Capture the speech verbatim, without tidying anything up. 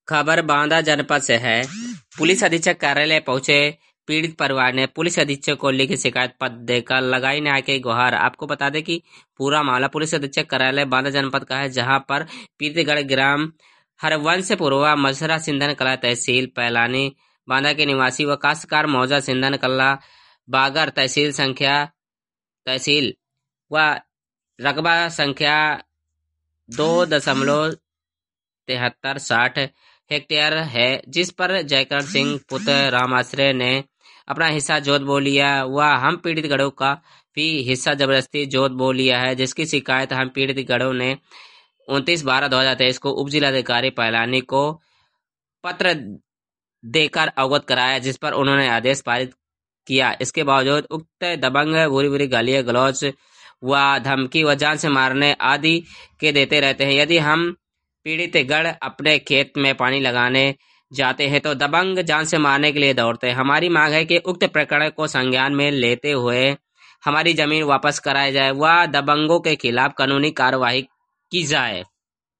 खबर बांदा जनपद से है। पुलिस अधीक्षक कार्यालय पहुंचे पीड़ित परिवार ने पुलिस अधीक्षक को लिखित शिकायत पत्र देकर लगाई न्याय की गुहार। आपको बता दें कि पूरा मामला पुलिस अधीक्षक कार्यालय बांदा जनपद का है, जहां पर पीड़ितगढ़ ग्राम हरवंशपुरवा मजरा सिंधन कला तहसील पैलानी बांदा के निवासी व काश्तकार मौजा सिंधन कला बागर तहसील संख्या तहसील व रकबा संख्या दो दशमलव तिहत्तर साठ हेक्टेयर है, जिस पर जयकरण सिंह पुत्र रामाश्रय ने अपना हिस्सा जोत बो लिया व हम पीड़ित गढ़ों का भी हिस्सा जबरदस्ती जोत बो लिया है, जिसकी शिकायत हम पीड़ित गढ़ों ने उनतीस बारह दो हजार तेईस को उप जिलाधिकारी पैलानी को पत्र देकर अवगत कराया, जिस पर उन्होंने आदेश पारित किया। इसके बावजूद उक्त दबंग बुरी बुरी गालियां गलौज व धमकी व जान से मारने आदि के देते रहते हैं। यदि हम पीड़ित गढ़ अपने खेत में पानी लगाने जाते हैं तो दबंग जान से मारने के लिए दौड़ते हैं। हमारी मांग है कि उक्त प्रकरण को संज्ञान में लेते हुए हमारी जमीन वापस कराई जाए व दबंगों के खिलाफ कानूनी कार्रवाई की जाए।